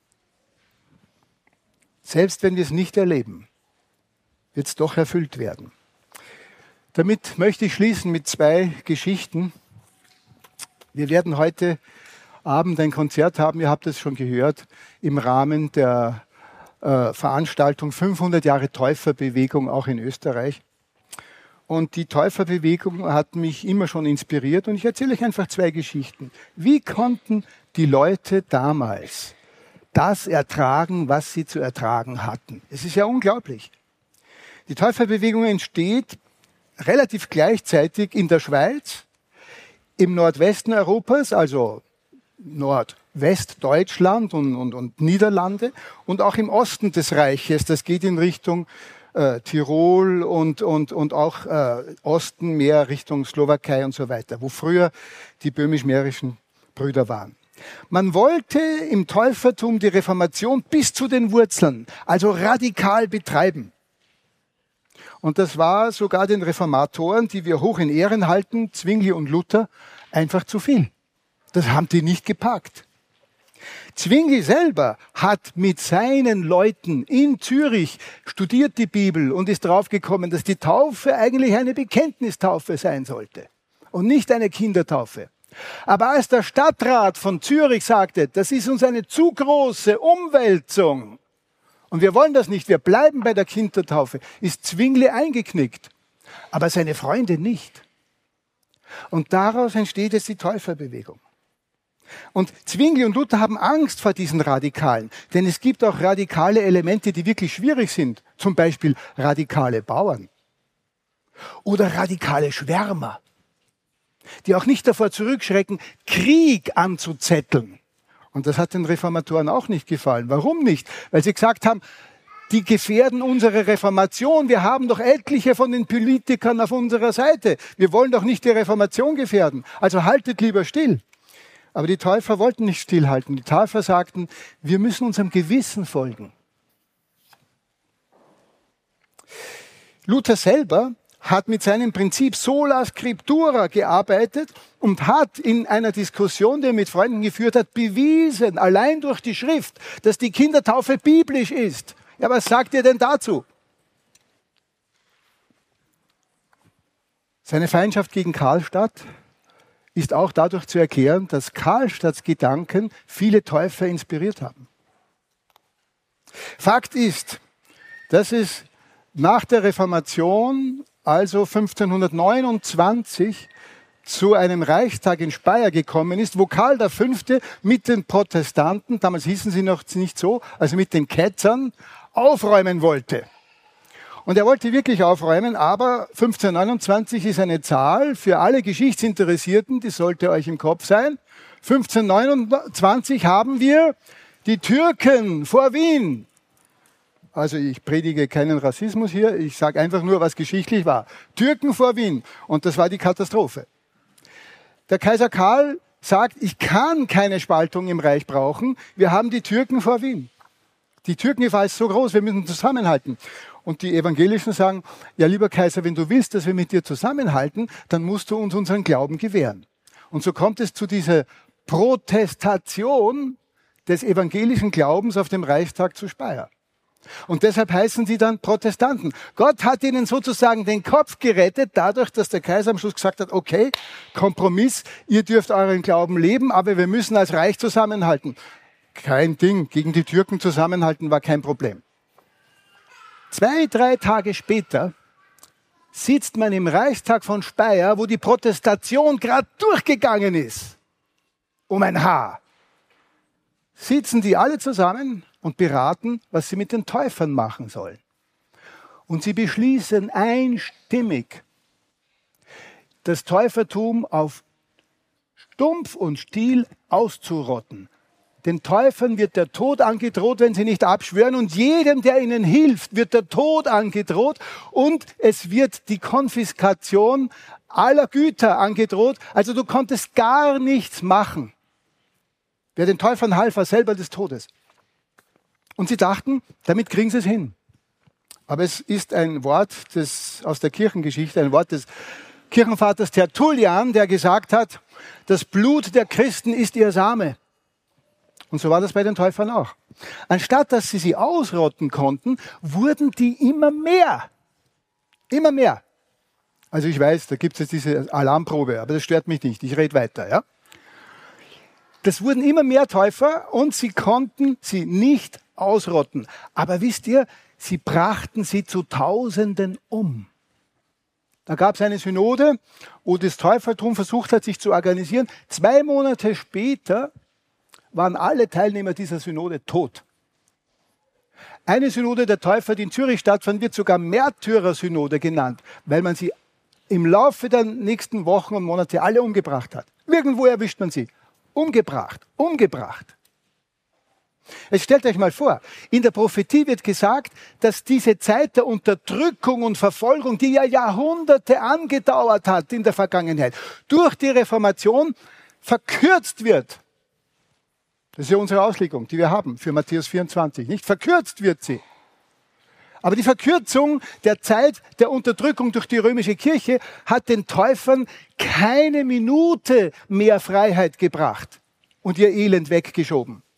Selbst wenn wir es nicht erleben, wird es doch erfüllt werden. Damit möchte ich schließen mit 2 Geschichten. Wir werden heute Abend ein Konzert haben, ihr habt es schon gehört, im Rahmen der Veranstaltung 500 Jahre Täuferbewegung auch in Österreich. Und die Täuferbewegung hat mich immer schon inspiriert und ich erzähle euch einfach 2 Geschichten. Wie konnten die Leute damals das ertragen, was sie zu ertragen hatten? Es ist ja unglaublich. Die Täuferbewegung entsteht relativ gleichzeitig in der Schweiz, im Nordwesten Europas, also Nordwestdeutschland und Niederlande und auch im Osten des Reiches. Das geht in Richtung Tirol und auch Osten mehr Richtung Slowakei und so weiter, wo früher die böhmisch-mährischen Brüder waren. Man wollte im Täufertum die Reformation bis zu den Wurzeln, also radikal betreiben. Und das war sogar den Reformatoren, die wir hoch in Ehren halten, Zwingli und Luther, einfach zu viel. Das haben die nicht gepackt. Zwingli selber hat mit seinen Leuten in Zürich studiert die Bibel und ist draufgekommen, dass die Taufe eigentlich eine Bekenntnistaufe sein sollte und nicht eine Kindertaufe. Aber als der Stadtrat von Zürich sagte, das ist uns eine zu große Umwälzung und wir wollen das nicht, wir bleiben bei der Kindertaufe, ist Zwingli eingeknickt, aber seine Freunde nicht. Und daraus entsteht jetzt die Täuferbewegung. Und Zwingli und Luther haben Angst vor diesen Radikalen, denn es gibt auch radikale Elemente, die wirklich schwierig sind, zum Beispiel radikale Bauern oder radikale Schwärmer, die auch nicht davor zurückschrecken, Krieg anzuzetteln. Und das hat den Reformatoren auch nicht gefallen. Warum nicht? Weil sie gesagt haben, die gefährden unsere Reformation. Wir haben doch etliche von den Politikern auf unserer Seite. Wir wollen doch nicht die Reformation gefährden. Also haltet lieber still. Aber die Täufer wollten nicht stillhalten. Die Täufer sagten, wir müssen unserem Gewissen folgen. Luther selber hat mit seinem Prinzip Sola Scriptura gearbeitet und hat in einer Diskussion, die er mit Freunden geführt hat, bewiesen, allein durch die Schrift, dass die Kindertaufe biblisch ist. Ja, was sagt ihr denn dazu? Seine Feindschaft gegen Karlstadt ist auch dadurch zu erklären, dass Karlstadts Gedanken viele Täufer inspiriert haben. Fakt ist, dass es nach der Reformation, also 1529, zu einem Reichstag in Speyer gekommen ist, wo Karl V. mit den Protestanten, damals hießen sie noch nicht so, also mit den Ketzern, aufräumen wollte. Und er wollte wirklich aufräumen, aber 1529 ist eine Zahl für alle Geschichtsinteressierten, die sollte euch im Kopf sein. 1529 haben wir die Türken vor Wien. Also ich predige keinen Rassismus hier, ich sage einfach nur, was geschichtlich war. Türken vor Wien. Und das war die Katastrophe. Der Kaiser Karl sagt, ich kann keine Spaltung im Reich brauchen. Wir haben die Türken vor Wien. Die Türkengefahr ist so groß, wir müssen zusammenhalten. Und die Evangelischen sagen, ja lieber Kaiser, wenn du willst, dass wir mit dir zusammenhalten, dann musst du uns unseren Glauben gewähren. Und so kommt es zu dieser Protestation des evangelischen Glaubens auf dem Reichstag zu Speyer. Und deshalb heißen sie dann Protestanten. Gott hat ihnen sozusagen den Kopf gerettet, dadurch, dass der Kaiser am Schluss gesagt hat, okay, Kompromiss, ihr dürft euren Glauben leben, aber wir müssen als Reich zusammenhalten. Kein Ding, gegen die Türken zusammenhalten war kein Problem. 2, 3 Tage später sitzt man im Reichstag von Speyer, wo die Protestation gerade durchgegangen ist. Um ein Haar. Sitzen die alle zusammen und beraten, was sie mit den Täufern machen sollen. Und sie beschließen einstimmig, das Täufertum auf Stumpf und Stiel auszurotten. Den Täufern wird der Tod angedroht, wenn sie nicht abschwören, und jedem, der ihnen hilft, wird der Tod angedroht und es wird die Konfiskation aller Güter angedroht. Also du konntest gar nichts machen. Wer den Täufern half, war selber des Todes. Und sie dachten, damit kriegen sie es hin. Aber es ist ein Wort aus der Kirchengeschichte, ein Wort des Kirchenvaters Tertullian, der gesagt hat, das Blut der Christen ist ihr Same. Und so war das bei den Täufern auch. Anstatt dass sie ausrotten konnten, wurden die immer mehr. Immer mehr. Also ich weiß, da gibt es jetzt diese Alarmprobe, aber das stört mich nicht. Ich rede weiter. Ja? Das wurden immer mehr Täufer und sie konnten sie nicht ausrotten. Aber wisst ihr, sie brachten sie zu Tausenden um. Da gab es eine Synode, wo das Täufertum versucht hat, sich zu organisieren. 2 Monate später waren alle Teilnehmer dieser Synode tot. Eine Synode der Täufer, die in Zürich stattfand, wird sogar Märtyrer-Synode genannt, weil man sie im Laufe der nächsten Wochen und Monate alle umgebracht hat. Irgendwo erwischt man sie. Umgebracht. Jetzt stellt euch mal vor, in der Prophetie wird gesagt, dass diese Zeit der Unterdrückung und Verfolgung, die ja Jahrhunderte angedauert hat in der Vergangenheit, durch die Reformation verkürzt wird. Das ist ja unsere Auslegung, die wir haben für Matthäus 24. Nicht verkürzt wird sie. Aber die Verkürzung der Zeit der Unterdrückung durch die römische Kirche hat den Täufern keine Minute mehr Freiheit gebracht und ihr Elend weggeschoben.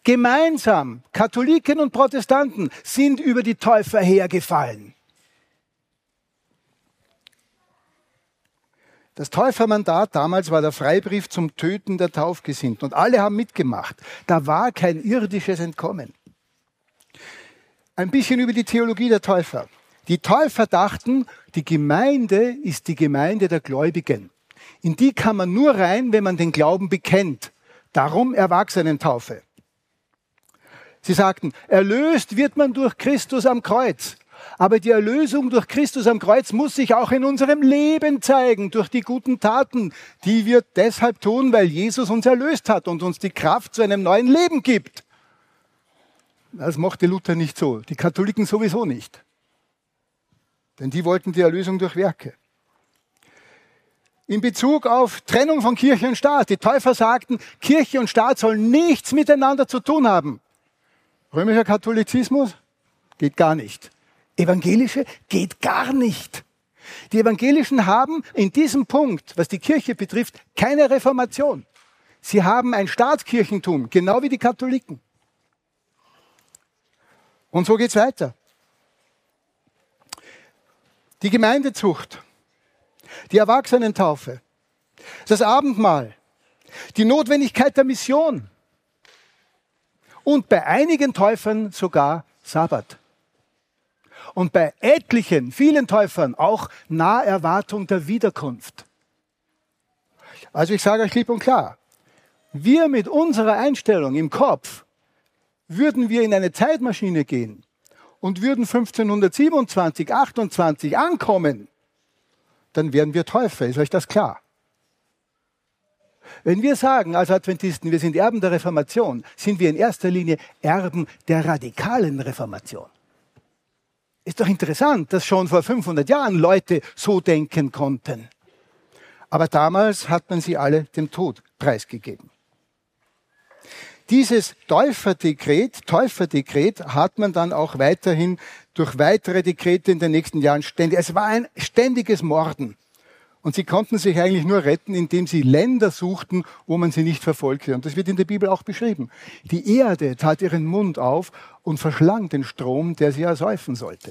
Gemeinsam, Katholiken und Protestanten, sind über die Täufer hergefallen. Das Täufermandat damals war der Freibrief zum Töten der Taufgesinnten. Und alle haben mitgemacht. Da war kein irdisches Entkommen. Ein bisschen über die Theologie der Täufer. Die Täufer dachten, die Gemeinde ist die Gemeinde der Gläubigen. In die kann man nur rein, wenn man den Glauben bekennt. Darum Erwachsenentaufe. Sie sagten, erlöst wird man durch Christus am Kreuz. Aber die Erlösung durch Christus am Kreuz muss sich auch in unserem Leben zeigen, durch die guten Taten, die wir deshalb tun, weil Jesus uns erlöst hat und uns die Kraft zu einem neuen Leben gibt. Das mochte Luther nicht so, die Katholiken sowieso nicht. Denn die wollten die Erlösung durch Werke. In Bezug auf Trennung von Kirche und Staat. Die Täufer sagten, Kirche und Staat sollen nichts miteinander zu tun haben. Römischer Katholizismus geht gar nicht. Evangelische geht gar nicht. Die Evangelischen haben in diesem Punkt, was die Kirche betrifft, keine Reformation. Sie haben ein Staatskirchentum, genau wie die Katholiken. Und so geht's weiter. Die Gemeindezucht, die Erwachsenentaufe, das Abendmahl, die Notwendigkeit der Mission und bei einigen Täufern sogar Sabbat. Und bei etlichen, vielen Täufern auch Naherwartung der Wiederkunft. Also ich sage euch klipp und klar, wir mit unserer Einstellung im Kopf, würden wir in eine Zeitmaschine gehen und würden 1527, 28 ankommen, dann wären wir Täufer. Ist euch das klar? Wenn wir sagen als Adventisten, wir sind Erben der Reformation, sind wir in erster Linie Erben der radikalen Reformation. Ist doch interessant, dass schon vor 500 Jahren Leute so denken konnten. Aber damals hat man sie alle dem Tod preisgegeben. Dieses Täuferdekret hat man dann auch weiterhin durch weitere Dekrete in den nächsten Jahren ständig. Es war ein ständiges Morden. Und sie konnten sich eigentlich nur retten, indem sie Länder suchten, wo man sie nicht verfolgte. Und das wird in der Bibel auch beschrieben. Die Erde tat ihren Mund auf und verschlang den Strom, der sie ersäufen sollte.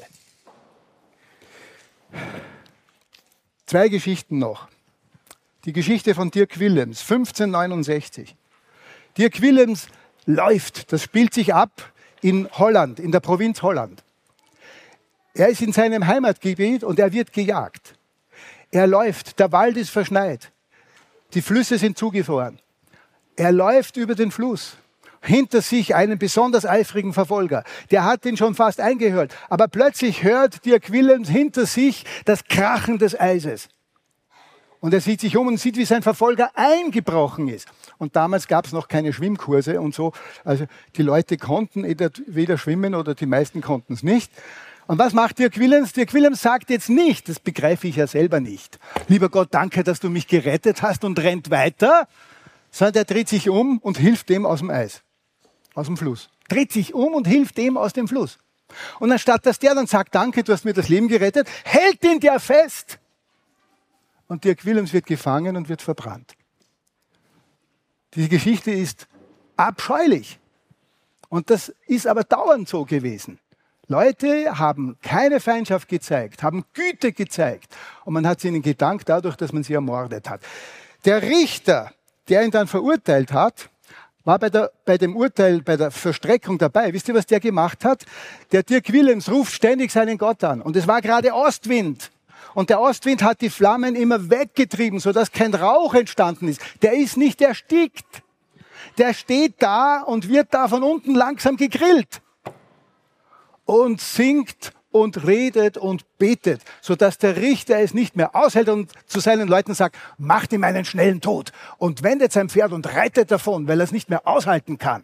2 Geschichten noch. Die Geschichte von Dirk Willems, 1569. Dirk Willems läuft, das spielt sich ab in Holland, in der Provinz Holland. Er ist in seinem Heimatgebiet und er wird gejagt. Er läuft, der Wald ist verschneit, die Flüsse sind zugefroren. Er läuft über den Fluss, hinter sich einen besonders eifrigen Verfolger. Der hat ihn schon fast eingehört, aber plötzlich hört Dirk Willems hinter sich das Krachen des Eises. Und er sieht sich um und sieht, wie sein Verfolger eingebrochen ist. Und damals gab es noch keine Schwimmkurse und so. Also die Leute konnten weder schwimmen oder die meisten konnten es nicht. Und was macht Dirk Willems? Dirk Willems sagt jetzt nicht, das begreife ich ja selber nicht. Lieber Gott, danke, dass du mich gerettet hast und rennt weiter. Sondern er dreht sich um und hilft dem aus dem Eis, aus dem Fluss. Dreht sich um und hilft dem aus dem Fluss. Und anstatt dass der dann sagt, danke, du hast mir das Leben gerettet, hält ihn der fest. Und Dirk Willems wird gefangen und wird verbrannt. Diese Geschichte ist abscheulich. Und das ist aber dauernd so gewesen. Leute haben keine Feindschaft gezeigt, haben Güte gezeigt. Und man hat ihnen gedankt dadurch, dass man sie ermordet hat. Der Richter, der ihn dann verurteilt hat, war bei der Verstreckung dabei. Wisst ihr, was der gemacht hat? Der Dirk Willems ruft ständig seinen Gott an. Und es war gerade Ostwind. Und der Ostwind hat die Flammen immer weggetrieben, sodass kein Rauch entstanden ist. Der ist nicht erstickt. Der steht da und wird da von unten langsam gegrillt. Und singt und redet und betet, sodass der Richter es nicht mehr aushält und zu seinen Leuten sagt, macht ihm einen schnellen Tod und wendet sein Pferd und reitet davon, weil er es nicht mehr aushalten kann.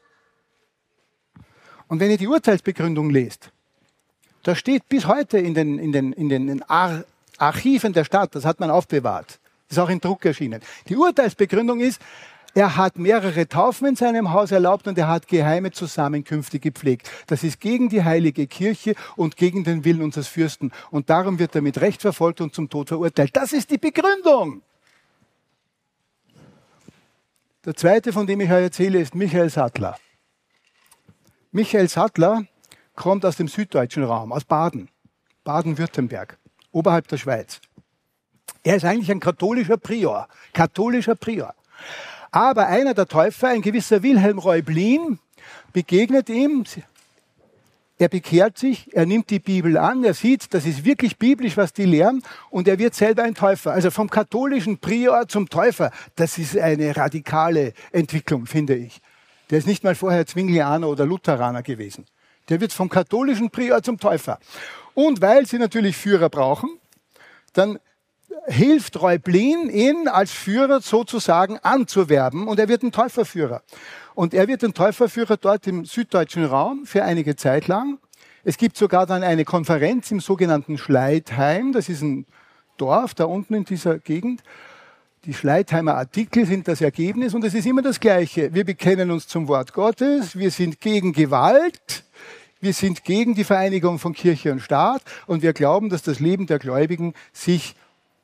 Und wenn ihr die Urteilsbegründung lest, da steht bis heute in den Archiven der Stadt, das hat man aufbewahrt, das ist auch in Druck erschienen. Die Urteilsbegründung ist, er hat mehrere Taufen in seinem Haus erlaubt und er hat geheime Zusammenkünfte gepflegt. Das ist gegen die heilige Kirche und gegen den Willen unseres Fürsten. Und darum wird er mit Recht verfolgt und zum Tod verurteilt. Das ist die Begründung. Der zweite, von dem ich euch erzähle, ist Michael Sattler. Michael Sattler kommt aus dem süddeutschen Raum, aus Baden, Baden-Württemberg, oberhalb der Schweiz. Er ist eigentlich ein katholischer Prior. Aber einer der Täufer, ein gewisser Wilhelm Reublin, begegnet ihm. Er bekehrt sich, er nimmt die Bibel an, er sieht, das ist wirklich biblisch, was die lehren, und er wird selber ein Täufer. Also vom katholischen Prior zum Täufer, das ist eine radikale Entwicklung, finde ich. Der ist nicht mal vorher Zwinglianer oder Lutheraner gewesen. Der wird vom katholischen Prior zum Täufer. Und weil sie natürlich Führer brauchen, dann hilft Reublin, ihn als Führer sozusagen anzuwerben, und er wird ein Täuferführer. Und er wird ein Täuferführer dort im süddeutschen Raum für einige Zeit lang. Es gibt sogar dann eine Konferenz im sogenannten Schleitheim. Das ist ein Dorf da unten in dieser Gegend. Die Schleitheimer Artikel sind das Ergebnis, und es ist immer das Gleiche. Wir bekennen uns zum Wort Gottes, wir sind gegen Gewalt, wir sind gegen die Vereinigung von Kirche und Staat, und wir glauben, dass das Leben der Gläubigen sich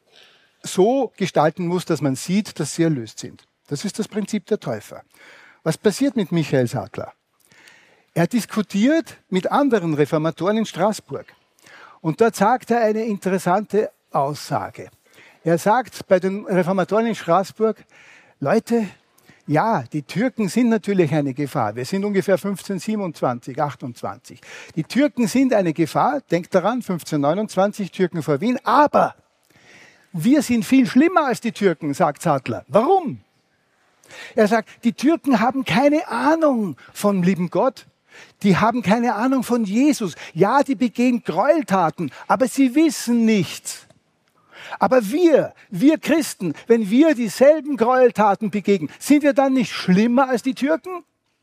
so gestalten muss, dass man sieht, dass sie erlöst sind. Das ist das Prinzip der Täufer. Was passiert mit Michael Sattler? Er diskutiert mit anderen Reformatoren in Straßburg. Und dort sagt er eine interessante Aussage. Er sagt bei den Reformatoren in Straßburg: Leute, ja, die Türken sind natürlich eine Gefahr. Wir sind ungefähr 1527, 28. Die Türken sind eine Gefahr. Denkt daran, 1529, Türken vor Wien. Aber wir sind viel schlimmer als die Türken, sagt Sattler. Warum? Er sagt, die Türken haben keine Ahnung vom lieben Gott. Die haben keine Ahnung von Jesus. Ja, die begehen Gräueltaten, aber sie wissen nichts. Aber wir Christen, wenn wir dieselben Gräueltaten begehen, sind wir dann nicht schlimmer als die Türken?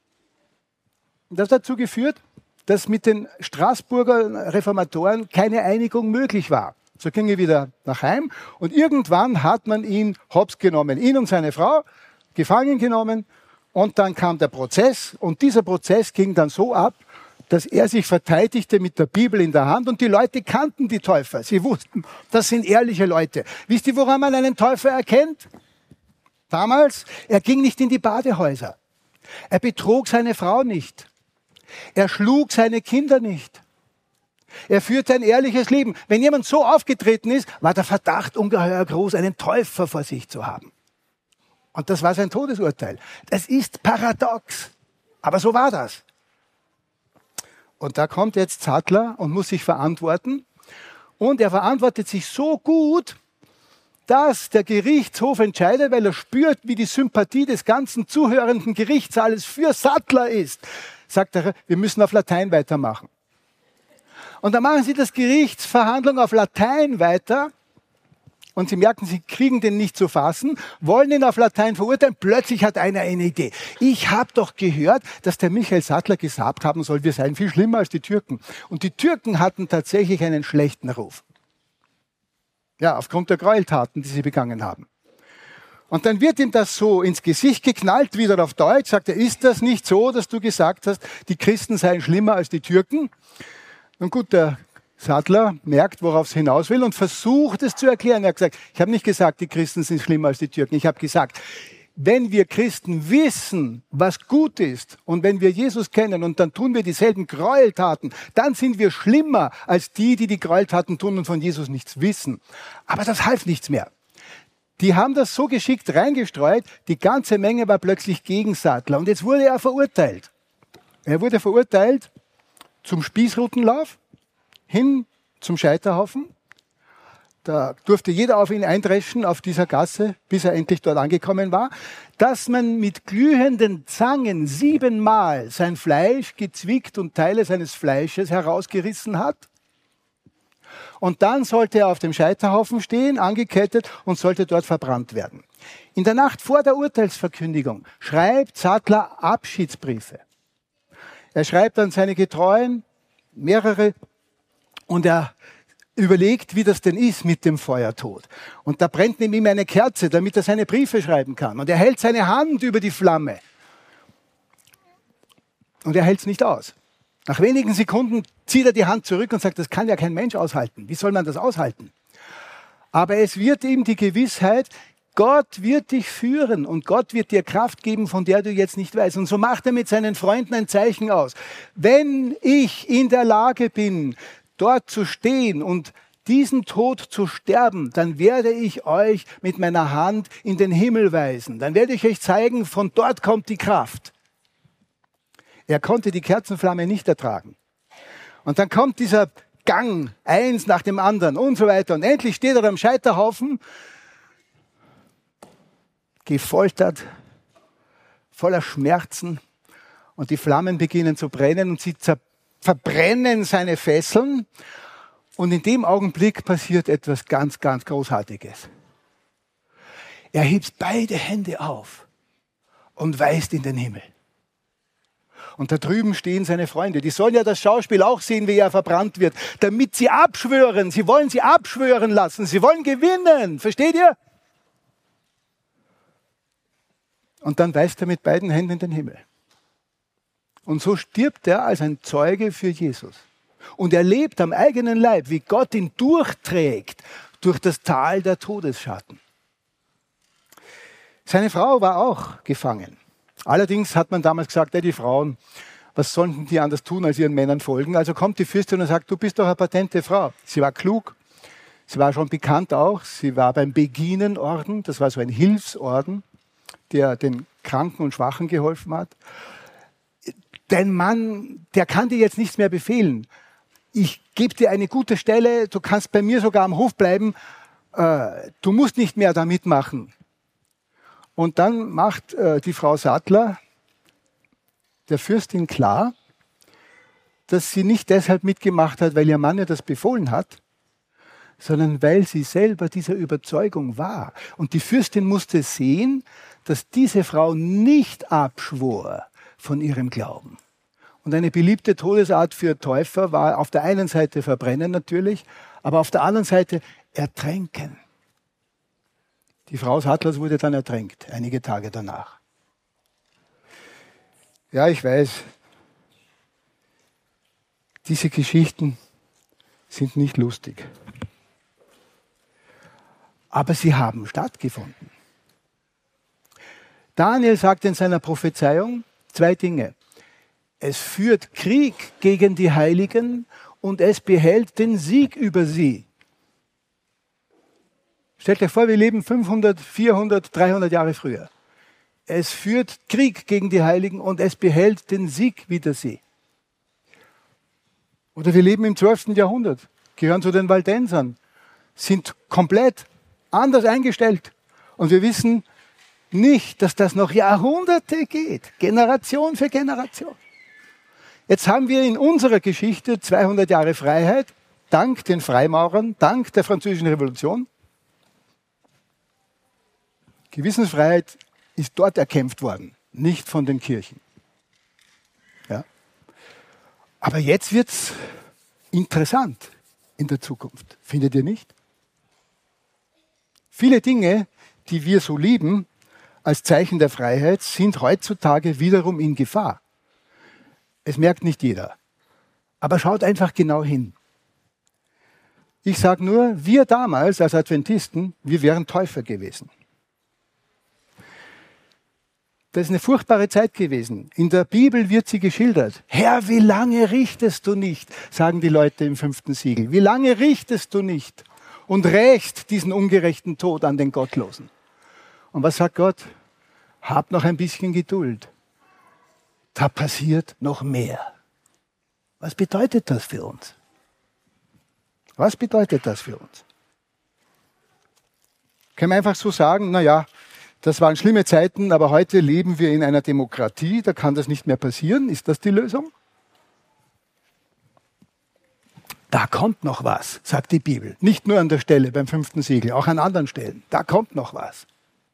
Das hat dazu geführt, dass mit den Straßburger Reformatoren keine Einigung möglich war. So ging er wieder nach Heim, und irgendwann hat man ihn hops genommen, ihn und seine Frau, gefangen genommen, und dann kam der Prozess, und dieser Prozess ging dann so ab, dass er sich verteidigte mit der Bibel in der Hand, und die Leute kannten die Täufer. Sie wussten, das sind ehrliche Leute. Wisst ihr, woran man einen Täufer erkennt? Damals, er ging nicht in die Badehäuser. Er betrog seine Frau nicht. Er schlug seine Kinder nicht. Er führte ein ehrliches Leben. Wenn jemand so aufgetreten ist, war der Verdacht ungeheuer groß, einen Täufer vor sich zu haben. Und das war sein Todesurteil. Das ist paradox. Aber so war das. Und da kommt jetzt Sattler und muss sich verantworten. Und er verantwortet sich so gut, dass der Gerichtshof entscheidet, weil er spürt, wie die Sympathie des ganzen zuhörenden Gerichtssaales für Sattler ist. Sagt er, wir müssen auf Latein weitermachen. Und dann machen sie das Gerichtsverhandlung auf Latein weiter. Und sie merken, sie kriegen den nicht zu fassen, wollen ihn auf Latein verurteilen. Plötzlich hat einer eine Idee. Ich habe doch gehört, dass der Michael Sattler gesagt haben soll, wir seien viel schlimmer als die Türken. Und die Türken hatten tatsächlich einen schlechten Ruf. Ja, aufgrund der Gräueltaten, die sie begangen haben. Und dann wird ihm das so ins Gesicht geknallt, wieder auf Deutsch, sagt er, ist das nicht so, dass du gesagt hast, die Christen seien schlimmer als die Türken? Und gut, der Sattler merkt, worauf es hinaus will, und versucht es zu erklären. Er hat gesagt, ich habe nicht gesagt, die Christen sind schlimmer als die Türken. Ich habe gesagt, wenn wir Christen wissen, was gut ist, und wenn wir Jesus kennen und dann tun wir dieselben Gräueltaten, dann sind wir schlimmer als die, die die Gräueltaten tun und von Jesus nichts wissen. Aber das half nichts mehr. Die haben das so geschickt reingestreut, die ganze Menge war plötzlich gegen Sattler. Und jetzt wurde er verurteilt. Er wurde verurteilt zum Spießrutenlauf, hin zum Scheiterhaufen. Da durfte jeder auf ihn eindreschen, auf dieser Gasse, bis er endlich dort angekommen war. Dass man mit glühenden Zangen 7-mal sein Fleisch gezwickt und Teile seines Fleisches herausgerissen hat. Und dann sollte er auf dem Scheiterhaufen stehen, angekettet, und sollte dort verbrannt werden. In der Nacht vor der Urteilsverkündigung schreibt Sattler Abschiedsbriefe. Er schreibt an seine Getreuen, mehrere, und er überlegt, wie das denn ist mit dem Feuertod. Und da brennt neben ihm eine Kerze, damit er seine Briefe schreiben kann. Und er hält seine Hand über die Flamme. Und er hält es nicht aus. Nach wenigen Sekunden zieht er die Hand zurück und sagt, das kann ja kein Mensch aushalten. Wie soll man das aushalten? Aber es wird ihm die Gewissheit, Gott wird dich führen und Gott wird dir Kraft geben, von der du jetzt nicht weißt. Und so macht er mit seinen Freunden ein Zeichen aus. Wenn ich in der Lage bin, dort zu stehen und diesen Tod zu sterben, dann werde ich euch mit meiner Hand in den Himmel weisen. Dann werde ich euch zeigen, von dort kommt die Kraft. Er konnte die Kerzenflamme nicht ertragen. Und dann kommt dieser Gang, eins nach dem anderen und so weiter. Und endlich steht er am Scheiterhaufen, gefoltert, voller Schmerzen. Und die Flammen beginnen zu brennen und sie verbrennen seine Fesseln. Und in dem Augenblick passiert etwas ganz, ganz Großartiges. Er hebt beide Hände auf und weist in den Himmel. Und da drüben stehen seine Freunde. Die sollen ja das Schauspiel auch sehen, wie er verbrannt wird, damit sie abschwören. Sie wollen sie abschwören lassen. Sie wollen gewinnen. Versteht ihr? Und dann weist er mit beiden Händen in den Himmel. Und so stirbt er als ein Zeuge für Jesus. Und er lebt am eigenen Leib, wie Gott ihn durchträgt durch das Tal der Todesschatten. Seine Frau war auch gefangen. Allerdings hat man damals gesagt, die Frauen, was sollten die anders tun, als ihren Männern folgen? Also kommt die Fürstin und sagt, du bist doch eine patente Frau. Sie war klug, sie war schon bekannt auch, sie war beim Beginenorden, das war so ein Hilfsorden, der den Kranken und Schwachen geholfen hat. Dein Mann, der kann dir jetzt nichts mehr befehlen. Ich gebe dir eine gute Stelle, du kannst bei mir sogar am Hof bleiben, du musst nicht mehr da mitmachen. Und dann macht die Frau Sattler der Fürstin klar, dass sie nicht deshalb mitgemacht hat, weil ihr Mann ihr das befohlen hat, sondern weil sie selber dieser Überzeugung war. Und die Fürstin musste sehen, dass diese Frau nicht abschwor von ihrem Glauben. Und eine beliebte Todesart für Täufer war auf der einen Seite verbrennen natürlich, aber auf der anderen Seite ertränken. Die Frau Sattlers wurde dann ertränkt, einige Tage danach. Ja, ich weiß, diese Geschichten sind nicht lustig. Aber sie haben stattgefunden. Daniel sagt in seiner Prophezeiung 2 Dinge. Es führt Krieg gegen die Heiligen und es behält den Sieg über sie. Stellt euch vor, wir leben 500, 400, 300 Jahre früher. Es führt Krieg gegen die Heiligen und es behält den Sieg wider sie. Oder wir leben im 12. Jahrhundert, gehören zu den Valdensern, sind komplett anders eingestellt. Und wir wissen nicht, dass das noch Jahrhunderte geht, Generation für Generation. Jetzt haben wir in unserer Geschichte 200 Jahre Freiheit, dank den Freimaurern, dank der Französischen Revolution. Gewissensfreiheit ist dort erkämpft worden, nicht von den Kirchen. Ja. Aber jetzt wird es interessant in der Zukunft, findet ihr nicht? Viele Dinge, die wir so lieben als Zeichen der Freiheit, sind heutzutage wiederum in Gefahr. Es merkt nicht jeder. Aber schaut einfach genau hin. Ich sage nur, wir damals als Adventisten, wir wären Täufer gewesen. Das ist eine furchtbare Zeit gewesen. In der Bibel wird sie geschildert. Herr, wie lange richtest du nicht, sagen die Leute im 5. Siegel. Wie lange richtest du nicht und rächst diesen ungerechten Tod an den Gottlosen? Und was sagt Gott? Hab noch ein bisschen Geduld. Da passiert noch mehr. Was bedeutet das für uns? Was bedeutet das für uns? Können wir einfach so sagen, naja, das waren schlimme Zeiten, aber heute leben wir in einer Demokratie, da kann das nicht mehr passieren. Ist das die Lösung? Da kommt noch was, sagt die Bibel. Nicht nur an der Stelle beim 5. Siegel, auch an anderen Stellen. Da kommt noch was.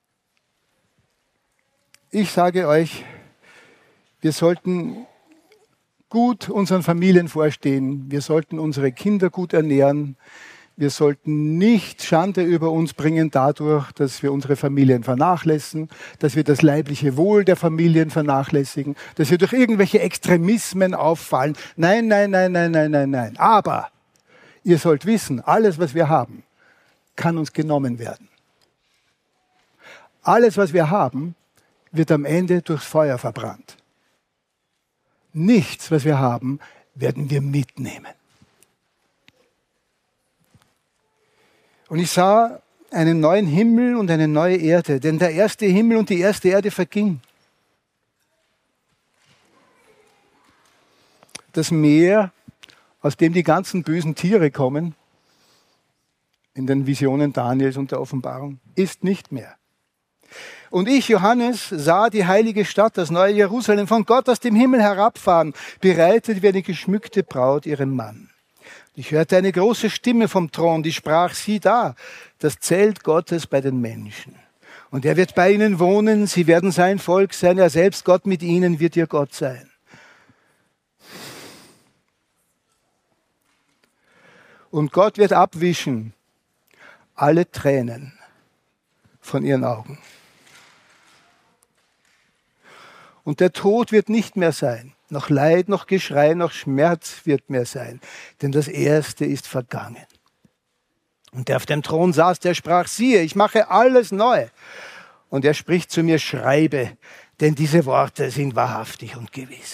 Ich sage euch, wir sollten gut unseren Familien vorstehen. Wir sollten unsere Kinder gut ernähren. Wir sollten nicht Schande über uns bringen dadurch, dass wir unsere Familien vernachlässigen, dass wir das leibliche Wohl der Familien vernachlässigen, dass wir durch irgendwelche Extremismen auffallen. Nein, nein, nein, nein, nein, nein, nein. Aber ihr sollt wissen, alles, was wir haben, kann uns genommen werden. Alles, was wir haben, wird am Ende durchs Feuer verbrannt. Nichts, was wir haben, werden wir mitnehmen. Und ich sah einen neuen Himmel und eine neue Erde, denn der erste Himmel und die erste Erde vergingen. Das Meer, aus dem die ganzen bösen Tiere kommen, in den Visionen Daniels und der Offenbarung, ist nicht mehr. Und ich, Johannes, sah die heilige Stadt, das neue Jerusalem, von Gott aus dem Himmel herabfahren, bereitet wie eine geschmückte Braut ihrem Mann. Ich hörte eine große Stimme vom Thron, die sprach, sieh da, das Zelt Gottes bei den Menschen. Und er wird bei ihnen wohnen, sie werden sein Volk sein, er selbst, Gott mit ihnen, wird ihr Gott sein. Und Gott wird abwischen alle Tränen von ihren Augen. Und der Tod wird nicht mehr sein. Noch Leid, noch Geschrei, noch Schmerz wird mehr sein. Denn das Erste ist vergangen. Und der auf dem Thron saß, der sprach, siehe, ich mache alles neu. Und er spricht zu mir, schreibe, denn diese Worte sind wahrhaftig und gewiss.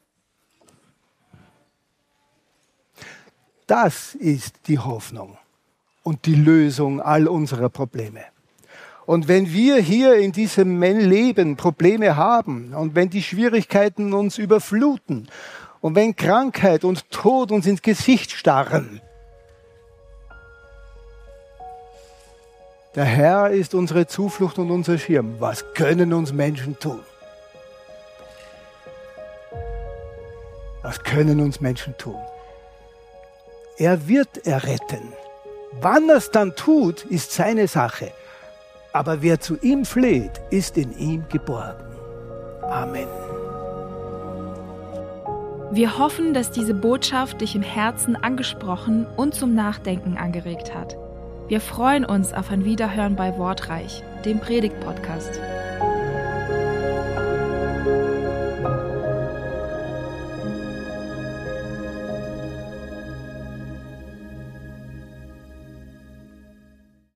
Das ist die Hoffnung und die Lösung all unserer Probleme. Und wenn wir hier in diesem Leben Probleme haben und wenn die Schwierigkeiten uns überfluten und wenn Krankheit und Tod uns ins Gesicht starren, der Herr ist unsere Zuflucht und unser Schirm. Was können uns Menschen tun? Was können uns Menschen tun? Er wird erretten. Wann er es dann tut, ist seine Sache. Aber wer zu ihm fleht, ist in ihm geborgen. Amen. Wir hoffen, dass diese Botschaft dich im Herzen angesprochen und zum Nachdenken angeregt hat. Wir freuen uns auf ein Wiederhören bei Wortreich, dem Predigt-Podcast.